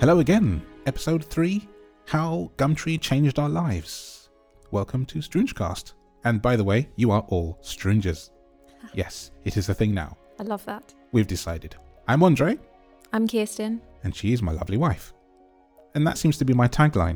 Hello again, episode 3, How Gumtree Changed Our Lives. Welcome to Strungecast. And by the way, you are all Strungers. Yes, it is a thing now. I love that. We've decided. I'm Andre. I'm Kirsten. And she is my lovely wife. And that seems to be my tagline.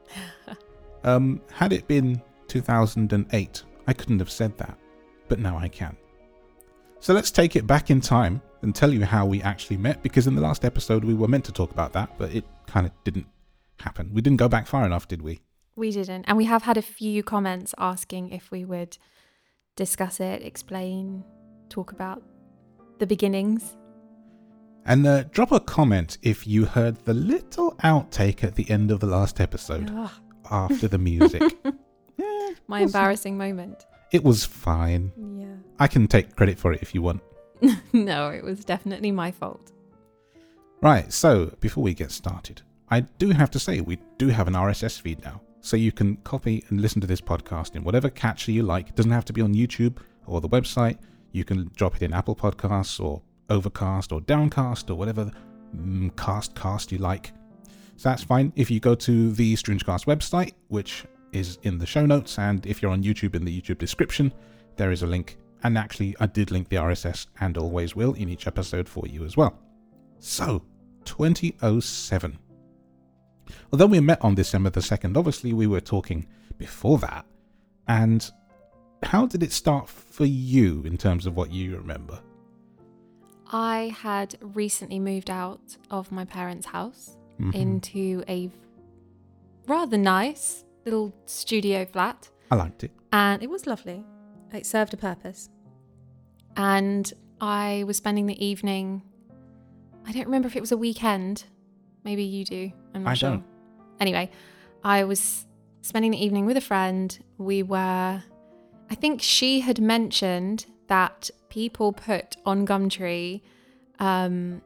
Had it been 2008, I couldn't have said that, but now I can. So let's take it back in time and tell you how we actually met, because in the last episode we were meant to talk about that, but it kind of didn't happen. We didn't go back far enough, did we? We didn't. And we have had a few comments asking if we would discuss it, explain, talk about the beginnings. And drop a comment if you heard the little outtake at the end of the last episode after the music. Yeah, my embarrassing moment. It was fine. Yeah. I can take credit for it if you want. No, it was definitely my fault. Right, so before we get started, I do have to say we do have an RSS feed now. So you can copy and listen to this podcast in whatever catcher you like. It doesn't have to be on YouTube or the website. You can drop it in Apple Podcasts or Overcast or Downcast or whatever cast you like. So that's fine. If you go to the Strungecast website, which is in the show notes, and if you're on YouTube, in the YouTube description, there is a link. And actually, I did link the RSS and always will in each episode for you as well. So, 2007. Although we met on December the 2nd, obviously we were talking before that. And how did it start for you in terms of what you remember? I had recently moved out of my parents' house into a rather nice little studio flat. I liked it. And it was lovely. It served a purpose. And I was spending the evening, I don't remember if it was a weekend. Maybe you do. I'm not sure. I don't. Anyway, I was spending the evening with a friend. I think she had mentioned that people put on Gumtree ads,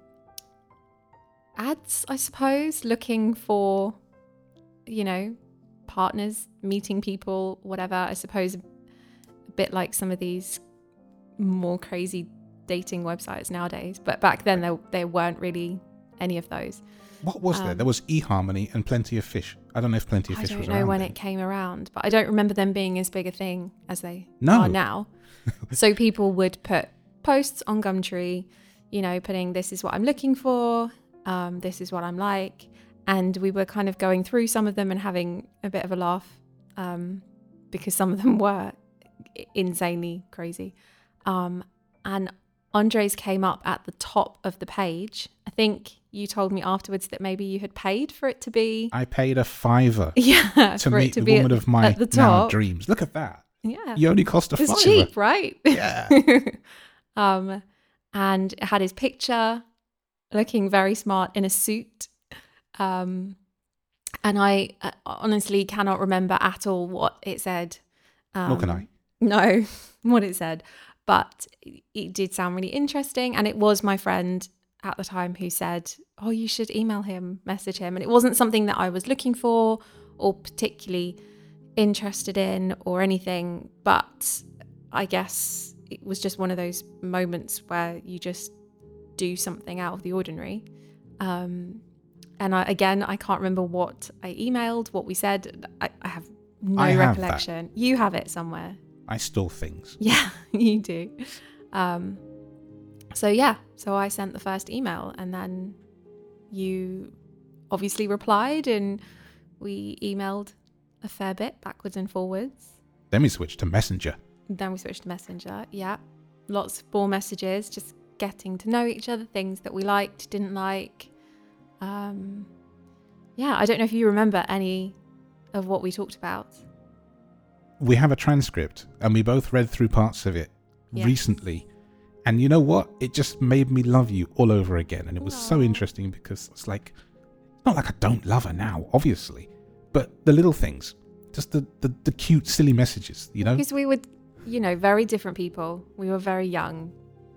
I suppose, looking for, partners, meeting people, whatever. I suppose a bit like some of these more crazy dating websites nowadays. But back then there weren't really any of those. What was there? There was eHarmony and Plenty of Fish. I don't know if Plenty of Fish was around. I don't know when then. it came around, but I don't remember them being as big a thing as they are now. So people would put posts on Gumtree, putting this is what I'm looking for, this is what I'm like. And we were kind of going through some of them and having a bit of a laugh because some of them were insanely crazy. And Andre's came up at the top of the page. I think you told me afterwards that maybe you had paid for it to be... I paid a $5 to meet the woman of my now dreams. Look at that. Yeah. You only cost a $5. It's cheap, right? Yeah. And it had his picture looking very smart in a suit. And I honestly cannot remember at all what it said. Nor can I. No, what it said. But it did sound really interesting. And it was my friend at the time who said, oh, you should email him, message him. And it wasn't something that I was looking for or particularly interested in or anything. But I guess it was just one of those moments where you just do something out of the ordinary. And I can't remember what I emailed, what we said. I have no recollection. You have it somewhere. I stole things. Yeah, you do. So I sent the first email and then you obviously replied and we emailed a fair bit backwards and forwards. Then we switched to Messenger. Yeah. Lots more messages, just getting to know each other, things that we liked, didn't like. I don't know if you remember any of what we talked about. We have a transcript and we both read through parts of it recently. And you know what? It just made me love you all over again. And it was so interesting because it's like, not like I don't love her now, obviously, but the little things, just the cute, silly messages, Because we were, very different people. We were very young,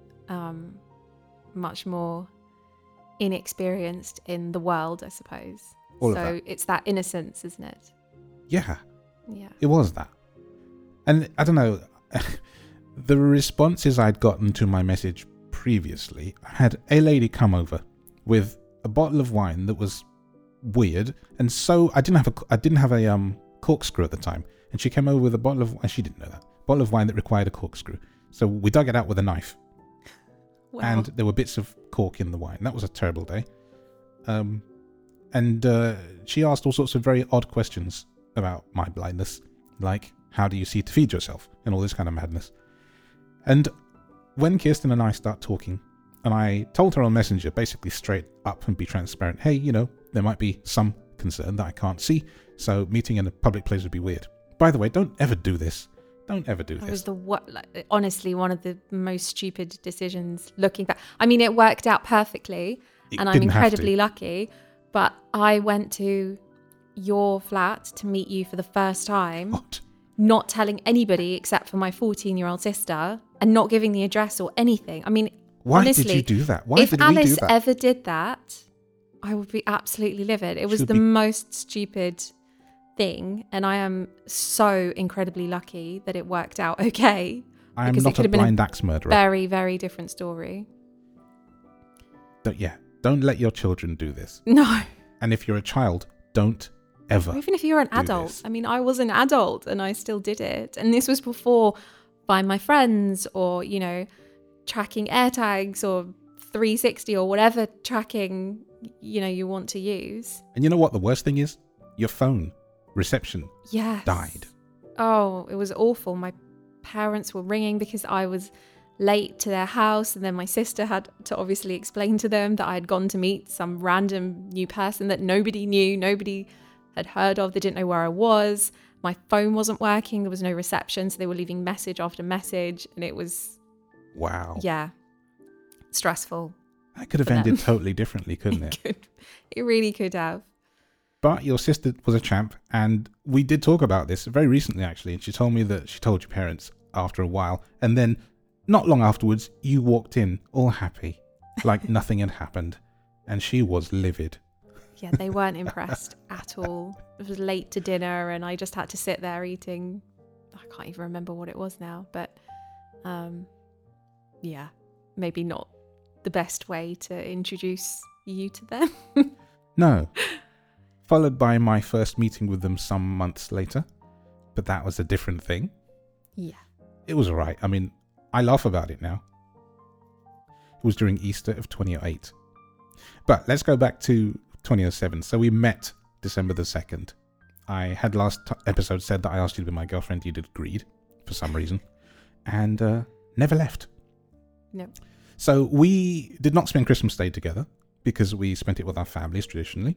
much more inexperienced in the world, I suppose. So it's that innocence, isn't it? Yeah. Yeah. It was that. And I don't know, the responses I'd gotten to my message previously, I had a lady come over with a bottle of wine that was weird. And so I didn't have a corkscrew at the time. And she came over with a bottle of, and she didn't know that, bottle of wine that required a corkscrew. So we dug it out with a knife. Wow. And there were bits of cork in the wine. That was a terrible day. And she asked all sorts of very odd questions about my blindness, like how do you see to feed yourself and all this kind of madness. And when Kirsten and I start talking, and I told her on Messenger, basically straight up and be transparent, hey, there might be some concern that I can't see, so meeting in a public place would be weird. By the way, don't ever do this. Don't ever do this. It was honestly one of the most stupid decisions looking back. I mean, it worked out perfectly, and I'm incredibly lucky. But I went to your flat to meet you for the first time, What? not telling anybody except for my 14-year-old sister, and not giving the address or anything. I mean, Why honestly, did you do that? Why if did we Alice do that? ever did that, I would be absolutely livid. It was the most stupid thing, and I am so incredibly lucky that it worked out okay. I am because not a blind axe murderer. Very, very different story. Don't let your children do this. No. And if you're a child, don't ever. Or even if you're an adult. This. I mean, I was an adult and I still did it. And this was before Find My Friends or, tracking AirTags or 360 or whatever tracking, you want to use. And you know what the worst thing is? Your phone reception died. Oh, it was awful. My parents were ringing because I was late to their house, and then my sister had to obviously explain to them that I had gone to meet some random new person that nobody knew, nobody had heard of. They didn't know where I was. My phone wasn't working. There was no reception, so they were leaving message after message, and it was stressful. That could have ended totally differently, couldn't it? It really could have. But your sister was a champ, and we did talk about this very recently, actually, and she told me that she told your parents after a while, and then not long afterwards, you walked in all happy, like nothing had happened, and she was livid. Yeah, they weren't impressed at all. It was late to dinner, and I just had to sit there eating. I can't even remember what it was now, but maybe not the best way to introduce you to them. No. Followed by my first meeting with them some months later, but that was a different thing. Yeah. It was all right. I mean, I laugh about it now. It was during Easter of 2008. But let's go back to 2007. So we met December the 2nd. I had last episode said that I asked you to be my girlfriend. You did agreed for some reason. And never left. No. So we did not spend Christmas Day together because we spent it with our families traditionally.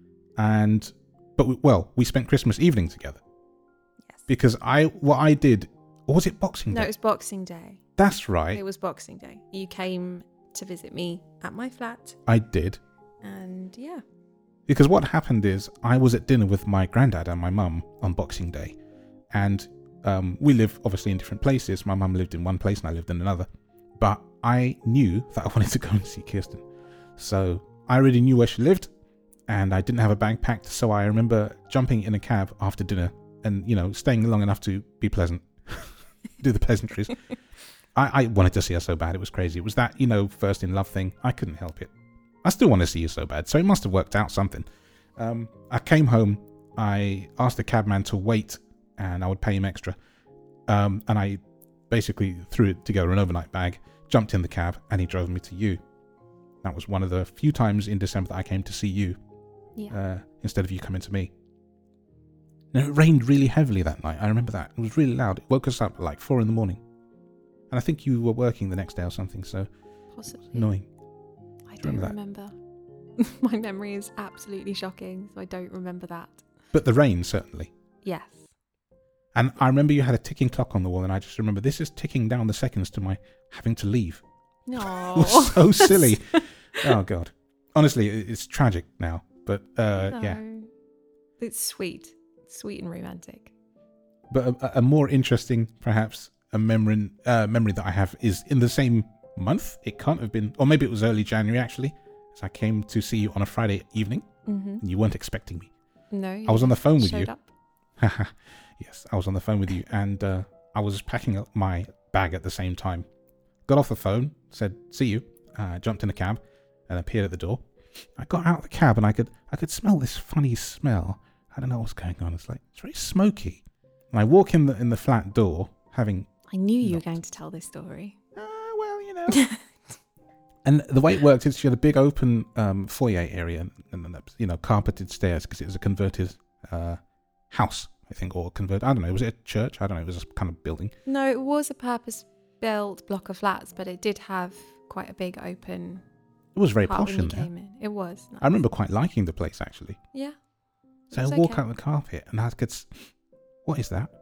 We spent Christmas evening together. Yes. Because what I did, or was it Boxing Day? No, it was Boxing Day. That's right. It was Boxing Day. You came to visit me at my flat. I did. And yeah. Because what happened is I was at dinner with my granddad and my mum on Boxing Day. And we live obviously in different places. My mum lived in one place and I lived in another. But I knew that I wanted to go and see Kirsten. So I already knew where she lived and I didn't have a bag packed. So I remember jumping in a cab after dinner and, staying long enough to be pleasant, do the pleasantries. I wanted to see her so bad. It was crazy. It was that, first in love thing. I couldn't help it. I still want to see you so bad. So it must have worked out something. I came home. I asked the cabman to wait and I would pay him extra. And I basically threw together an overnight bag, jumped in the cab, and he drove me to you. That was one of the few times in December that I came to see you instead of you coming to me. Now, it rained really heavily that night. I remember that. It was really loud. It woke us up at like 4 a.m. And I think you were working the next day or something, so possibly. Annoying. I don't remember. My memory is absolutely shocking, so I don't remember that. But the rain, certainly. Yes. And I remember you had a ticking clock on the wall, and I just remember this is ticking down the seconds to my having to leave. No. It was so silly. Oh, God. Honestly, it's tragic now, but yeah. It's sweet. Sweet and romantic. But a more interesting, perhaps, a memory that I have is in the same month. It can't have been, or maybe it was early January, actually. So I came to see you on a Friday evening, and you weren't expecting me. No. I was on the phone with you. Showed up. Yes, I was on the phone with you, and I was packing up my bag at the same time. Got off the phone, said, see you, jumped in a cab, and appeared at the door. I got out of the cab and I could smell this funny smell. I don't know what's going on. It's very smoky. And I walk in the flat door, having. I knew you were knocked. going to tell this story. Well, you know. And the way it worked is she had a big open foyer area and carpeted stairs because it was a converted house, I think, or I don't know. Was it a church? I don't know. It was a kind of building. No, it was a purpose-built block of flats, but it did have quite a big open. It was very part posh when you in there. came in. It was. Nice. I remember quite liking the place actually. Yeah. So I It's walk okay. out the carpet and I could. What is that?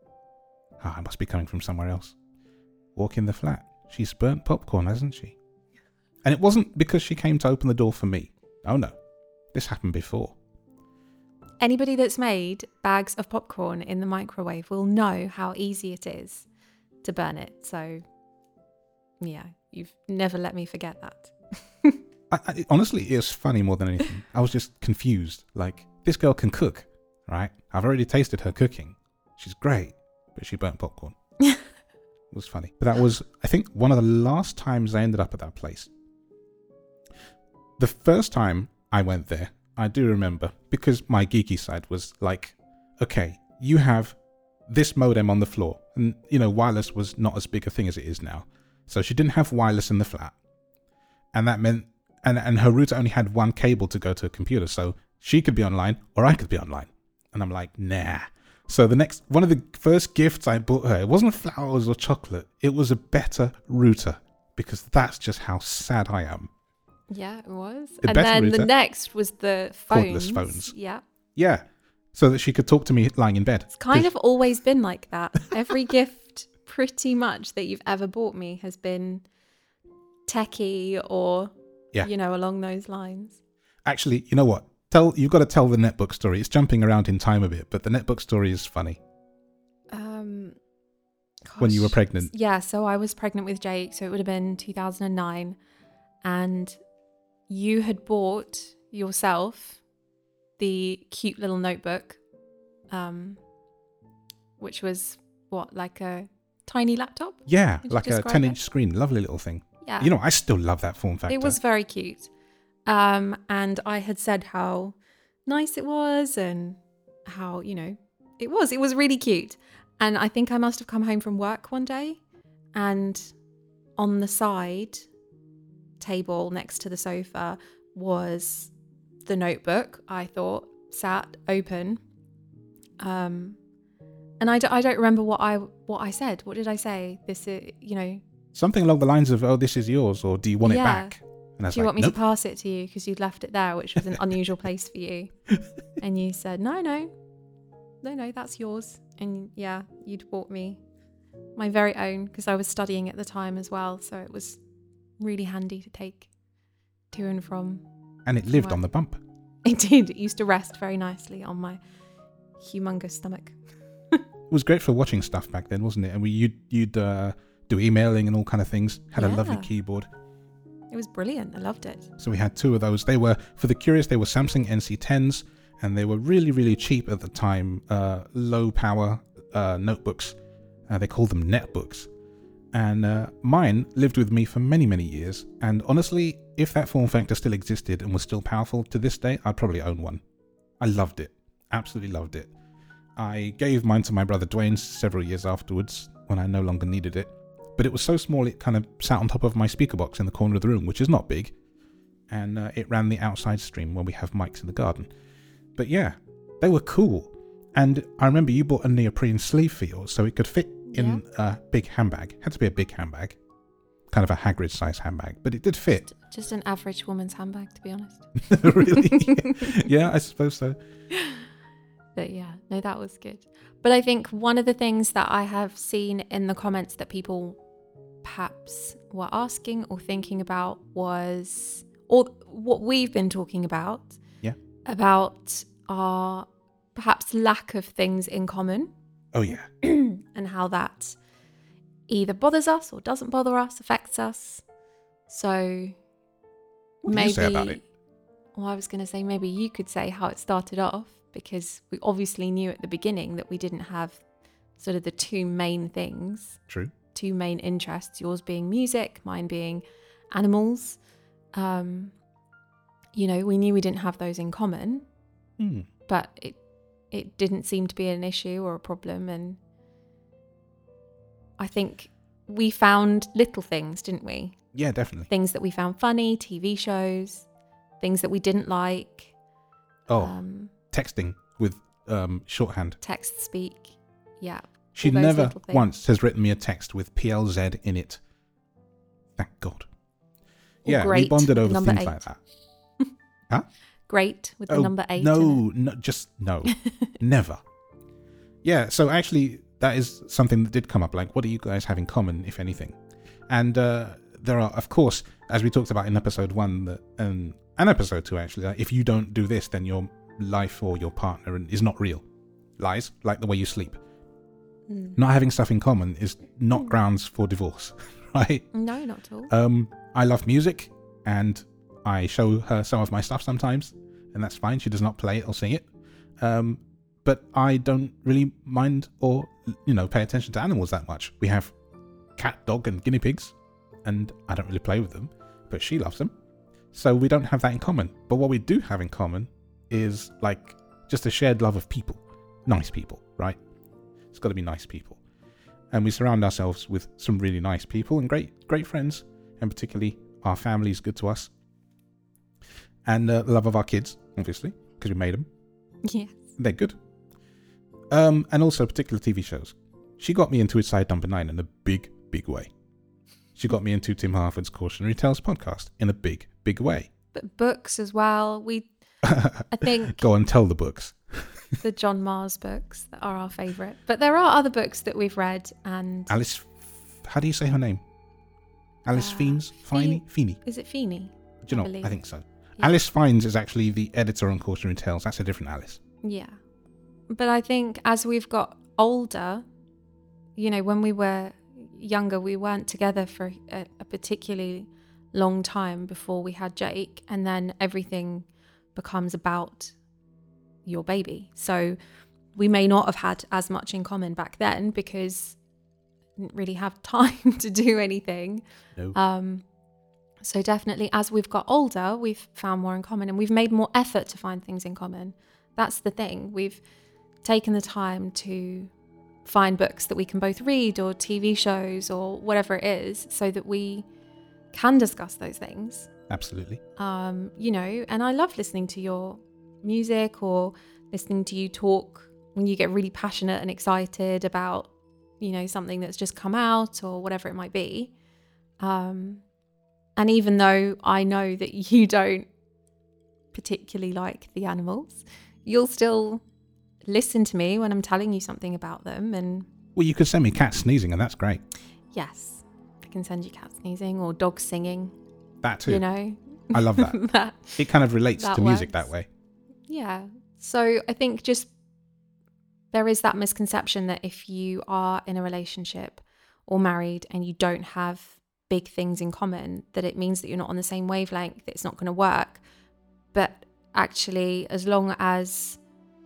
I must be coming from somewhere else. Walk in the flat. She's burnt popcorn, hasn't she? And it wasn't because she came to open the door for me. Oh no, this happened before. Anybody that's made bags of popcorn in the microwave will know how easy it is to burn it. So, yeah, you've never let me forget that. Honestly, it was funny more than anything. I was just confused. Like, this girl can cook, right? I've already tasted her cooking. She's great, but she burnt popcorn. It was funny. But that was, I think, one of the last times I ended up at that place. The first time I went there, I do remember, because my geeky side was like, okay, you have this modem on the floor. And, wireless was not as big a thing as it is now. So she didn't have wireless in the flat. And that meant, and her router only had one cable to go to a computer. So she could be online or I could be online. And I'm like, nah. So one of the first gifts I bought her, it wasn't flowers or chocolate. It was a better router because that's just how sad I am. Yeah, it was. A And better then router. the next was the phones. Cordless phones. Yeah. Yeah. So that she could talk to me lying in bed. It's kind of always been like that. Every gift pretty much that you've ever bought me has been techie or, along those lines. Actually, you know what? You've got to tell the netbook story. It's jumping around in time a bit, but the netbook story is funny. When you were pregnant. Yeah, so I was pregnant with Jake, so it would have been 2009. And you had bought yourself the cute little notebook, which was like a tiny laptop? Yeah, Would you like a describe 10-inch screen. Lovely little thing. Yeah. I still love that form factor. It was very cute. And I had said how nice it was and how, it was really cute. And I think I must have come home from work one day and on the side table next to the sofa was the notebook, I thought, sat open. And I don't remember what I said. What did I say? This is, Something along the lines of, oh, this is yours, or do you want it back? And I was do you like, want me nope. to pass it to you because you'd left it there, which was an unusual place for you? And you said, no, that's yours. And yeah, you'd bought me my very own because I was studying at the time as well. So it was really handy to take to and from. And it lived on the bump. It did. It used to rest very nicely on my humongous stomach. It was great for watching stuff back then, wasn't it? And you'd do emailing and all kind of things. Had a lovely keyboard. It was brilliant. I loved it. So we had two of those. They were, for the curious, they were Samsung NC10s, and they were really, really cheap at the time. Low power notebooks. They called them netbooks. And mine lived with me for many, many years. And honestly, if that form factor still existed and was still powerful to this day, I'd probably own one. I loved it. Absolutely loved it. I gave mine to my brother Dwayne several years afterwards when I no longer needed it. But it was so small it kind of sat on top of my speaker box in the corner of the room, which is not big. And it ran the outside stream when we have mics in the garden. But yeah, they were cool. And I remember you bought a neoprene sleeve for yours so it could fit in a big handbag. It had to be a big handbag. Kind of a Hagrid size handbag. But it did fit. Just an average woman's handbag, to be honest. Really? Yeah, I suppose so. But yeah, no, that was good. But I think one of the things that I have seen in the comments that people perhaps were asking or thinking about was, or what we've been talking about, about our perhaps lack of things in common. Oh, yeah. And how that either bothers us or doesn't bother us, affects us. So what do you say about it? Well, I was going to say maybe you could say how it started off, because we obviously knew at the beginning that we didn't have sort of the two main things. True. Two main interests, yours being music, mine being animals. you know, we knew we didn't have those in common, but it didn't seem to be an issue or a problem. And I think we found little things, didn't we? Yeah, definitely. Things that we found funny, TV shows, things that we didn't like. Texting with shorthand. Text speak. Yeah. She never once has written me a text with PLZ in it. Thank God. Yeah, we bonded over things like that. Huh? Great with the number 8. No, never. Yeah, so actually that is something that did come up. Like, what do you guys have in common, if anything? And there are, of course, as we talked about in episode 1 and episode 2, actually, like, if you don't do this, then your life or your partner is not real. Lies, like the way you sleep. Not having stuff in common is not grounds for divorce, right? No, not at all. I love music, and I show her some of my stuff sometimes, and that's fine. She does not play it or sing it. But I don't really mind or, pay attention to animals that much. We have cat, dog, and guinea pigs, and I don't really play with them, but she loves them. So we don't have that in common. But what we do have in common is like just a shared love of people. Nice people, right? It's got to be nice people. And we surround ourselves with some really nice people and great friends, and particularly our family is good to us. And the love of our kids, obviously, because we made them. Yes. They're good. And also particular TV shows. She got me into Inside Number 9 in a big, big way. She got me into Tim Harford's Cautionary Tales podcast in a big, big way. But books as well. I think... Go and tell the books. The John Mars books that are our favourite. But there are other books that we've read, and... Alice... How do you say her name? Alice Fiennes? Feeney? Is it Feeney? Do you know? I think so. Yeah. Alice Fiennes is actually the editor on Cautionary Tales. That's a different Alice. Yeah. But I think as we've got older, when we were younger, we weren't together for a particularly long time before we had Jake, and then everything becomes about your baby. So we may not have had as much in common back then because we didn't really have time to do anything. No. So definitely as we've got older, we've found more in common, and we've made more effort to find things in common. That's the thing. We've taken the time to find books that we can both read, or TV shows, or whatever it is, so that we can discuss those things. Absolutely. And I love listening to your music, or listening to you talk when you get really passionate and excited about, something that's just come out or whatever it might be. And even though I know that you don't particularly like the animals, you'll still listen to me when I'm telling you something about them. And well, you could send me cat sneezing, and that's great. Yes, I can send you cat sneezing or dog singing. That too. I love that. It kind of relates to music that way. Yeah. So I think just there is that misconception that if you are in a relationship or married and you don't have big things in common, that it means that you're not on the same wavelength, that it's not going to work. But actually, as long as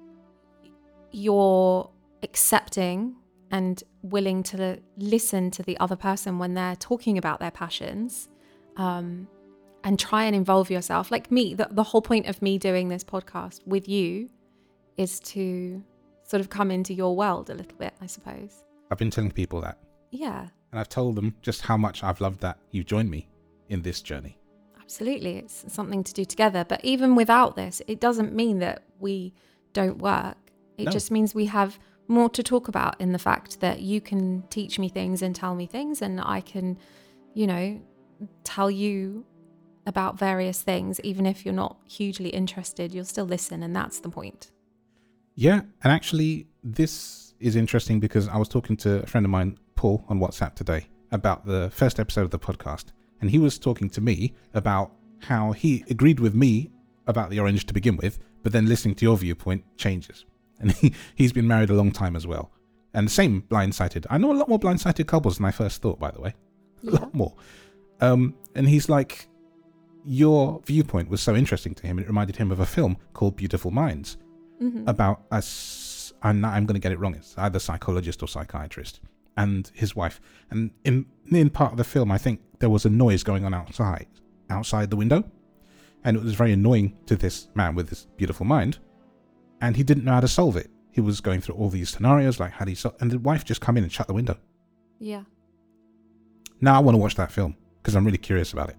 you're accepting and willing to listen to the other person when they're talking about their passions, and try and involve yourself. Like me, the whole point of me doing this podcast with you is to sort of come into your world a little bit, I suppose. I've been telling people that. Yeah. And I've told them just how much I've loved that you joined me in this journey. Absolutely. It's something to do together. But even without this, it doesn't mean that we don't work. It just means we have more to talk about, in the fact that you can teach me things and tell me things, and I can, tell you about various things. Even if you're not hugely interested, you'll still listen, and that's the point. Yeah, and actually this is interesting because I was talking to a friend of mine, Paul, on WhatsApp today about the first episode of the podcast, and he was talking to me about how he agreed with me about the orange to begin with, but then listening to your viewpoint changes. And he's been married a long time as well. And the same blindsided. I know a lot more blindsided couples than I first thought, by the way. A lot more. And he's like, your viewpoint was so interesting to him. It reminded him of a film called Beautiful Minds, about I'm going to get it wrong. It's either psychologist or psychiatrist and his wife. And in part of the film, I think there was a noise going on outside the window. And it was very annoying to this man with this beautiful mind. And he didn't know how to solve it. He was going through all these scenarios, like how do you solve, and the wife just come in and shut the window. Yeah. Now I want to watch that film because I'm really curious about it.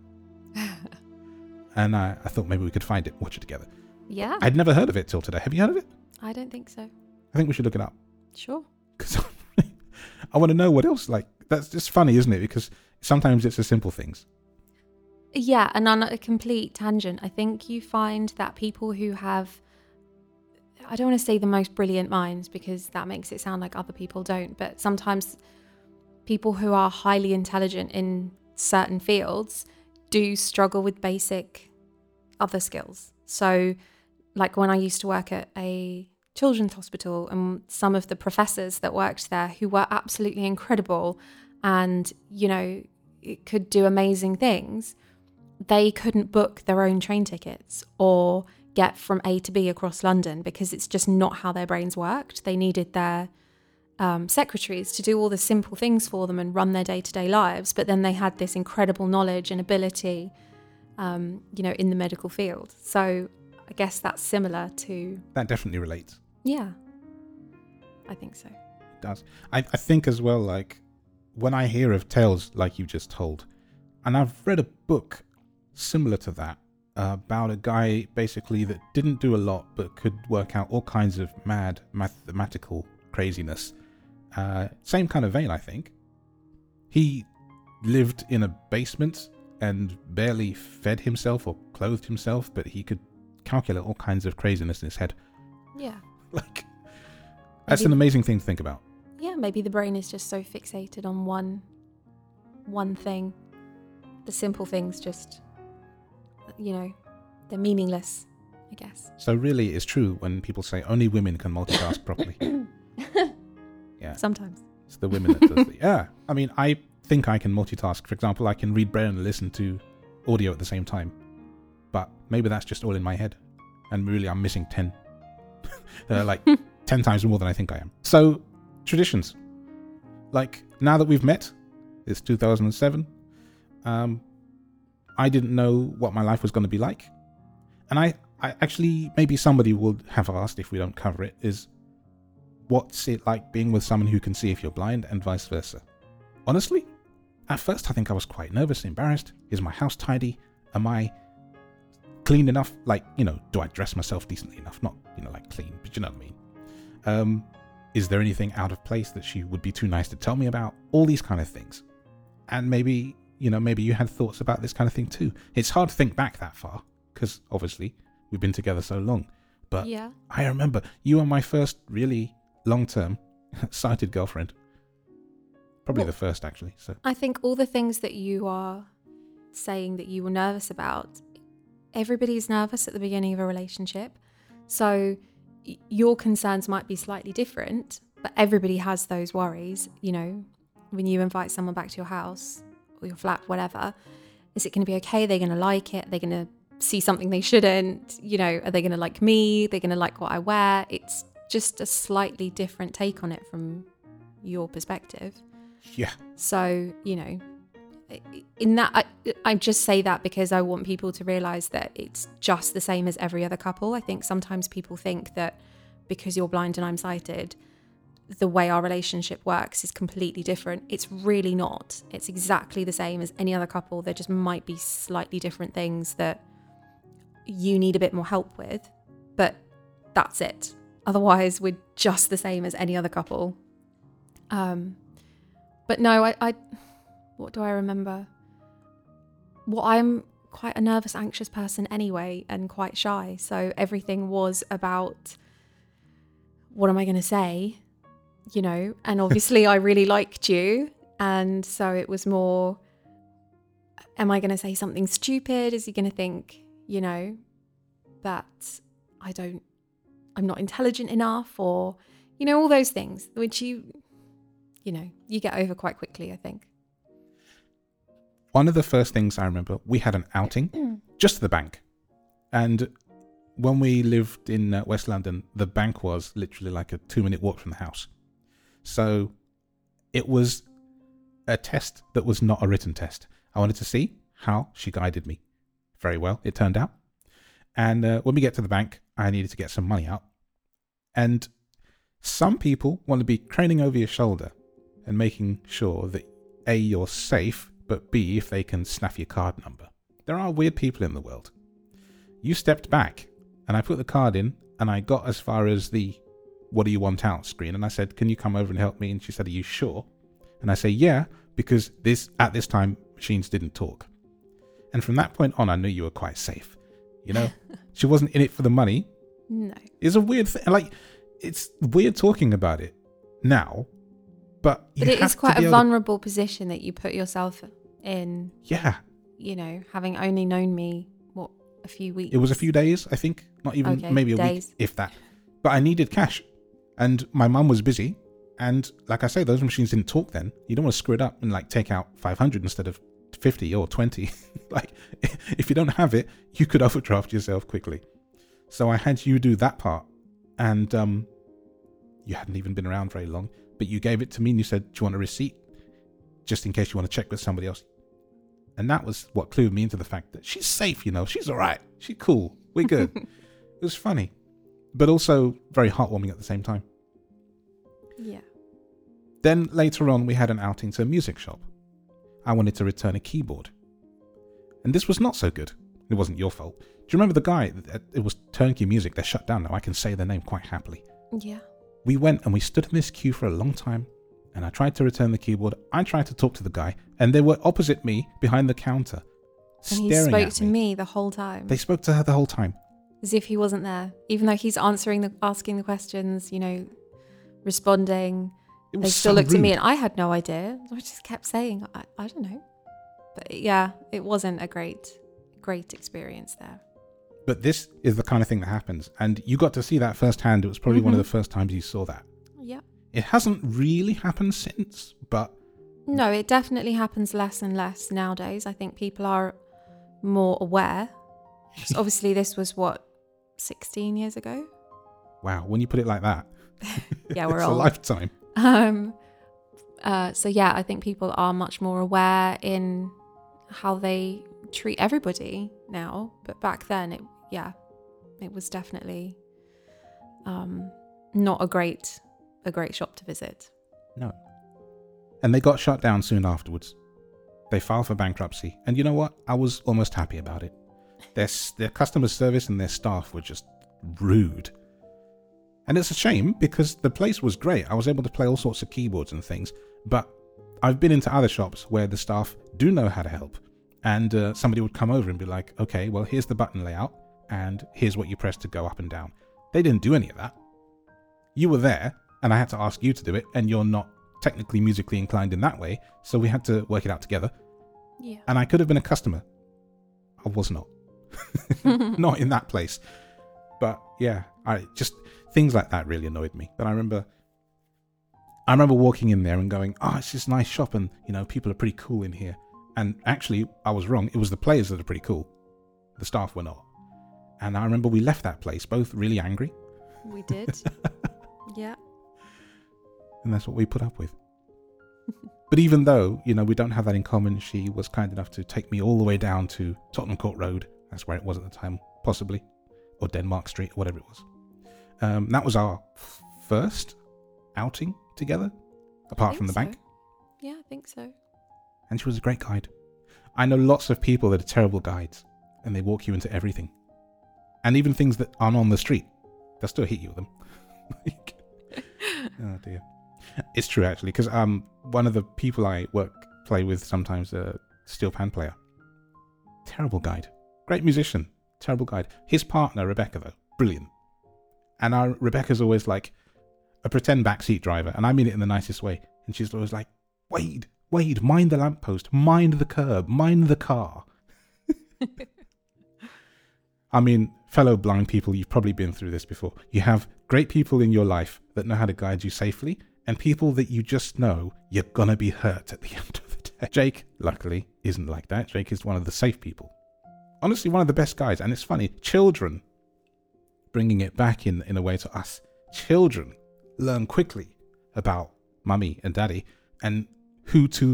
And I thought maybe we could find it, watch it together. Yeah. I'd never heard of it till today. Have you heard of it? I don't think so. I think we should look it up. Sure. Because I want to know what else. Like, that's just funny, isn't it? Because sometimes it's the simple things. Yeah, and on a complete tangent, I think you find that people who have, I don't want to say the most brilliant minds because that makes it sound like other people don't, but sometimes people who are highly intelligent in certain fields do struggle with basic other skills. So, like when I used to work at a children's hospital, and some of the professors that worked there who were absolutely incredible and, you know, it could do amazing things, they couldn't book their own train tickets or get from A to B across London because it's just not how their brains worked. They needed their secretaries to do all the simple things for them and run their day-to-day lives, but then they had this incredible knowledge and ability, you know, in the medical field. So I guess that's similar to... That definitely relates. Yeah, I think so. It does. I think as well, like, when I hear of tales like you just told, and I've read a book similar to that about a guy basically that didn't do a lot but could work out all kinds of mad mathematical craziness. Same kind of vein, I think. He lived in a basement and barely fed himself or clothed himself, but he could calculate all kinds of craziness in his head. Yeah. Like, that's an amazing thing to think about. Yeah, maybe the brain is just so fixated on one thing. The simple things just, you know, they're meaningless, I guess. So really it's true when people say only women can multitask properly. Yeah. Sometimes. It's the women that does it. Yeah. I mean, I think I can multitask. For example, I can read braille and listen to audio at the same time. But maybe that's just all in my head. And really I'm missing 10. Like 10 times more than I think I am. So, traditions. Like, now that we've met, it's 2007. I didn't know what my life was going to be like. And I actually, maybe somebody would have asked if we don't cover it, is what's it like being with someone who can see if you're blind and vice versa? Honestly, at first I think I was quite nervous and embarrassed. Is my house tidy? Am I clean enough? Like, you know, do I dress myself decently enough? Not, you know, like clean, but you know what I mean. Is there anything out of place that she would be too nice to tell me about? All these kind of things. And maybe, you know, maybe you had thoughts about this kind of thing too. It's hard to think back that far because obviously we've been together so long. But yeah. I remember you were my first really long-term sighted girlfriend. Probably the first, actually. So I think all the things that you are saying that you were nervous about, everybody's nervous at the beginning of a relationship. So your concerns might be slightly different, but everybody has those worries. You know, when you invite someone back to your house or your flat, whatever, is it going to be okay? They're going to like it? They're going to see something they shouldn't? You know, are they going to like me? They're going to like what I wear? It's just a slightly different take on it from your perspective. Yeah. So, you know, in that, I just say that because I want people to realize that it's just the same as every other couple. I think sometimes people think that because you're blind and I'm sighted, the way our relationship works is completely different. It's really not. It's exactly the same as any other couple. There just might be slightly different things that you need a bit more help with, but that's it. Otherwise, we're just the same as any other couple. But no, I what do I remember? Well, I'm quite a nervous, anxious person anyway, and quite shy. So everything was about, what am I going to say? You know, and obviously I really liked you. And so it was more, am I going to say something stupid? Is he going to think, you know, that I'm not intelligent enough, or, you know, all those things, which you know, you get over quite quickly, I think. One of the first things I remember, we had an outing just to the bank. And when we lived in West London, the bank was literally like a 2-minute walk from the house. So it was a test that was not a written test. I wanted to see how she guided me. Very well, it turned out. And when we get to the bank, I needed to get some money out. And some people want to be craning over your shoulder and making sure that A, you're safe, but B, if they can snuff your card number. There are weird people in the world. You stepped back and I put the card in and I got as far as the "what do you want out" screen, and I said, "Can you come over and help me?" And she said, "Are you sure?" And I say, "Yeah, because at this time machines didn't talk." And from that point on, I knew you were quite safe. You know, she wasn't in it for the money. No. It's a weird thing. Like, it's weird talking about it now, but it is quite a vulnerable position that you put yourself in. Yeah. You know, having only known me, a few weeks? It was a few days, I think. Not even, maybe a week, if that. But I needed cash. And my mum was busy. And like I say, those machines didn't talk then. You don't want to screw it up and like take out 500 instead of 50 or 20. Like, if you don't have it, you could overdraft yourself quickly. So I had you do that part. And you hadn't even been around very long. But you gave it to me and you said, "Do you want a receipt? Just in case you want to check with somebody else." And that was what clued me into the fact that she's safe, you know. She's all right. She's cool. We're good. It was funny. But also very heartwarming at the same time. Yeah. Then later on, we had an outing to a music shop. I wanted to return a keyboard. And this was not so good. It wasn't your fault. Do you remember the guy? It was Turnkey Music. They're shut down now. I can say their name quite happily. Yeah. We went and we stood in this queue for a long time. And I tried to return the keyboard. I tried to talk to the guy. And they were opposite me behind the counter. And he spoke to me the whole time. They spoke to her the whole time. As if he wasn't there. Even though he's asking the questions, you know, responding. They still looked at me and I had no idea. I just kept saying, I don't know. But yeah, it wasn't a great experience there. But this is the kind of thing that happens. And you got to see that firsthand. It was probably one of the first times you saw that. Yeah. It hasn't really happened since, but... No, it definitely happens less and less nowadays. I think people are more aware. Obviously, this was, 16 years ago? Wow, when you put it like that. Yeah, we're it's old. a lifetime. So yeah, I think people are much more aware in how they treat everybody now. But back then, it was definitely not a great shop to visit. No. And they got shut down soon afterwards. They filed for bankruptcy. And you know what? I was almost happy about it. Their customer service and their staff were just rude. And it's a shame because the place was great. I was able to play all sorts of keyboards and things. But I've been into other shops where the staff do know how to help. And somebody would come over and be like, "Okay, well, here's the button layout. And here's what you press to go up and down." They didn't do any of that. You were there. And I had to ask you to do it, and you're not technically musically inclined in that way, so we had to work it out together. Yeah. And I could have been a customer. I was not. Not in that place. But yeah, things like that really annoyed me. But I remember walking in there and going, "Oh, it's this nice shop, and you know, people are pretty cool in here." And actually, I was wrong. It was the players that are pretty cool. The staff were not. And I remember we left that place both really angry. We did. Yeah. And that's what we put up with. But even though, you know, we don't have that in common, she was kind enough to take me all the way down to Tottenham Court Road. That's where it was at the time, possibly. Or Denmark Street, or whatever it was. That was our first outing together, apart from the bank. Yeah, I think so. And she was a great guide. I know lots of people that are terrible guides, and they walk you into everything. And even things that aren't on the street, they'll still hit you with them. Oh dear. It's true actually, because one of the people I play with sometimes, a steel pan player, terrible guide, great musician, terrible guide. His partner Rebecca though, brilliant. And Rebecca's always like a pretend backseat driver, and I mean it in the nicest way. And she's always like, Wade, mind the lamppost, mind the curb, mind the car. I mean, fellow blind people, you've probably been through this before. You have great people in your life that know how to guide you safely, and people that you just know you're gonna be hurt at the end of the day. Jake, luckily, isn't like that. Jake is one of the safe people. Honestly, one of the best guys. And it's funny, children, bringing it back in a way to us, children learn quickly about mummy and daddy and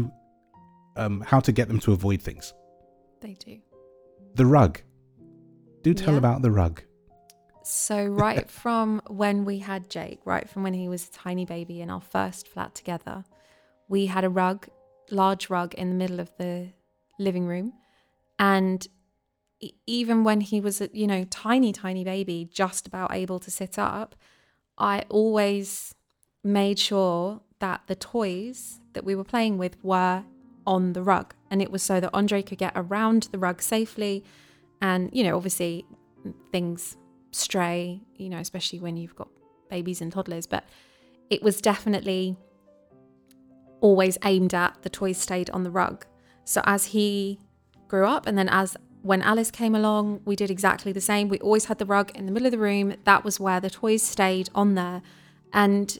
how to get them to avoid things. They do. The rug. Do tell Yeah. about the rug. So right from when we had Jake, right from when he was a tiny baby in our first flat together, we had a rug, large rug in the middle of the living room. And even when he was a, tiny, tiny baby, just about able to sit up, I always made sure that the toys that we were playing with were on the rug. And it was so that Andre could get around the rug safely. And, obviously things stray, especially when you've got babies and toddlers. But it was definitely always aimed at the toys stayed on the rug. So as he grew up, and then when Alice came along, we did exactly the same. We always had the rug in the middle of the room. That was where the toys stayed on there. And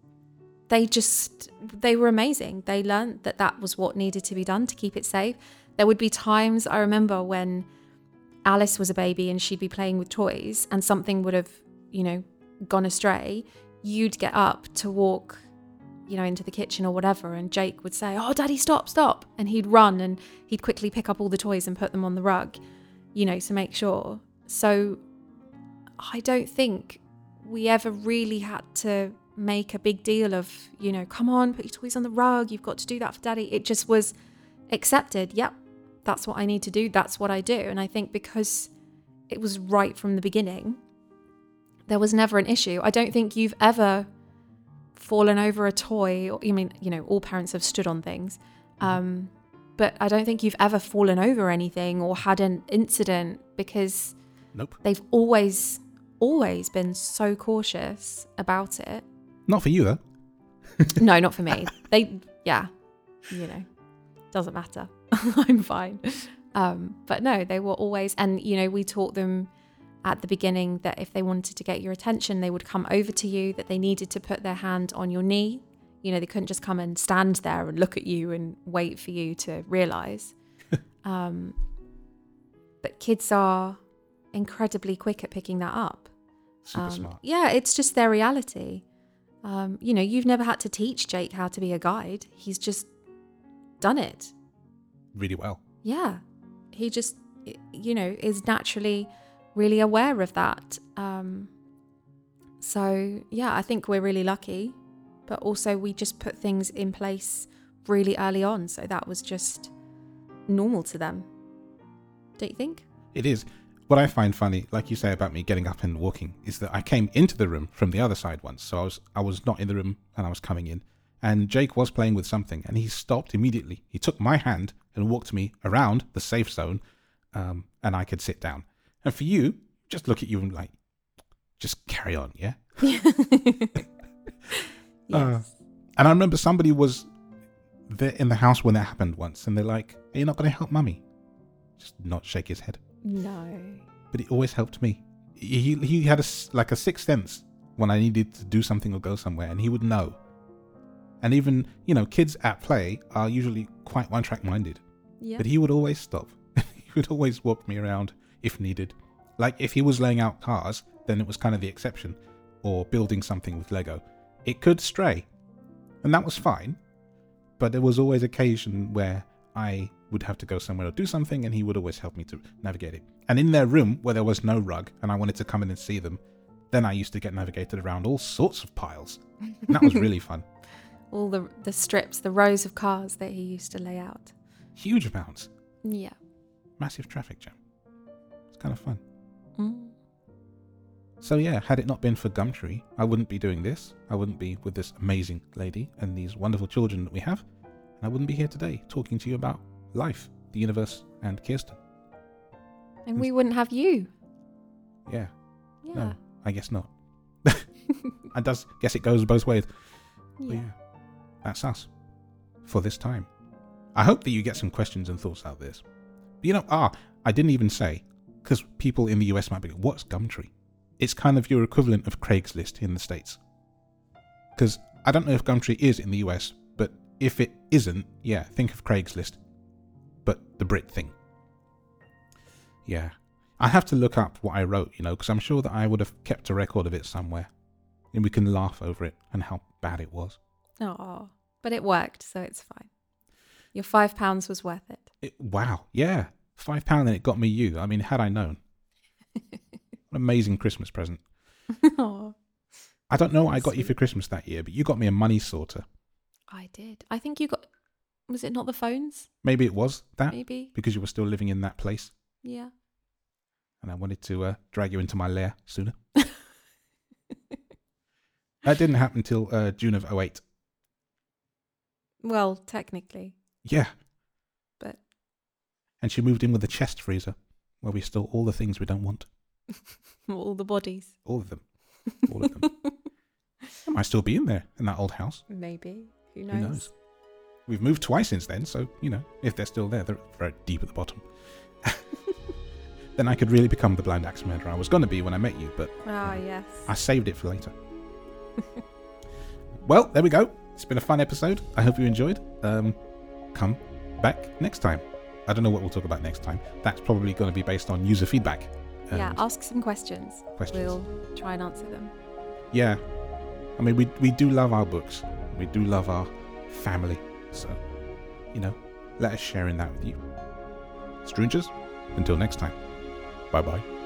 they were amazing. They learned that was what needed to be done to keep it safe. There would be times, I remember, when Alice was a baby and she'd be playing with toys and something would have, gone astray. You'd get up to walk, into the kitchen or whatever, and Jake would say, "Oh, Daddy, stop." And he'd run and he'd quickly pick up all the toys and put them on the rug, to make sure. So I don't think we ever really had to make a big deal of, come on, put your toys on the rug. You've got to do that for Daddy. It just was accepted. Yep, that's what I need to do. That's what I do. And I think because it was right from the beginning, there was never an issue. I don't think you've ever fallen over a toy. All parents have stood on things. But I don't think you've ever fallen over anything or had an incident because Nope. they've always been so cautious about it. Not for you, though. No, not for me. Doesn't matter. I'm fine. But no, they were always, and we taught them at the beginning that if they wanted to get your attention, they would come over to you, that they needed to put their hand on your knee. They couldn't just come and stand there and look at you and wait for you to realize. But kids are incredibly quick at picking that up. Super smart. Yeah, it's just their reality. You've never had to teach Jake how to be a guide. He's just done it. Really well. Yeah. He just, is naturally really aware of that. So, yeah, I think we're really lucky. But also we just put things in place really early on. So that was just normal to them. Don't you think? It is. What I find funny, like you say about me getting up and walking, is that I came into the room from the other side once. So I was not in the room and I was coming in. And Jake was playing with something and he stopped immediately. He took my hand and walked me around the safe zone and I could sit down. And for you, just look at you and like, just carry on, yeah? Yes. And I remember somebody was there in the house when that happened once and they're like, "Are you not going to help Mummy?" Just not shake his head. No. But it always helped me. He had a sixth sense when I needed to do something or go somewhere, and he would know. And even, kids at play are usually quite one-track minded. Yeah. But he would always stop. He would always walk me around if needed. Like if he was laying out cars, then it was kind of the exception. Or building something with Lego. It could stray. And that was fine. But there was always occasion where I would have to go somewhere or do something, and he would always help me to navigate it. And in their room, where there was no rug, and I wanted to come in and see them, then I used to get navigated around all sorts of piles. And that was really fun. All the strips, the rows of cars that he used to lay out. Huge amounts. Yeah. Massive traffic jam. It's kind of fun. Mm. So yeah, had it not been for Gumtree, I wouldn't be doing this. I wouldn't be with this amazing lady and these wonderful children that we have. And I wouldn't be here today talking to you about life, the universe, and Kirsten. And we wouldn't have you. Yeah. Yeah. No, I guess not. I guess it goes both ways. But Yeah. yeah, that's us for this time. I hope that you get some questions and thoughts out of this. But I didn't even say, because people in the US might be like, what's Gumtree? It's kind of your equivalent of Craigslist in the States. Because I don't know if Gumtree is in the US, but if it isn't, yeah, think of Craigslist. But the Brit thing. Yeah. I have to look up what I wrote, because I'm sure that I would have kept a record of it somewhere. And we can laugh over it and how bad it was. Oh, but it worked, so it's fine. Your £5 was worth it. Wow, yeah. £5 and it got me you. I mean, had I known. An amazing Christmas present. Oh, I don't know what I got you Sweet. for Christmas that year, but you got me a money sorter. I did. I think you got. Was it not the phones? Maybe it was that, Maybe. because you were still living in that place, Yeah. and I wanted to drag you into my lair sooner. That didn't happen until June of 2008. Well, technically, Yeah. but And she moved in with a chest freezer where we store all the things we don't want. all the bodies. All of them. All of them. It might still be in there, in that old house. Maybe. Who knows? Who knows? We've moved twice since then, so, if they're still there, they're very deep at the bottom. Then I could really become the blind axe murderer I was going to be when I met you, but Ah, yes. I saved it for later. Well, there we go. It's been a fun episode. I hope you enjoyed. Come back next time. I don't know what we'll talk about next time. That's probably going to be based on user feedback. Yeah, ask some questions. We'll try and answer them. Yeah. I mean, we do love our books. We do love our family. So, let us share in that with you. Strangers, until next time. Bye-bye.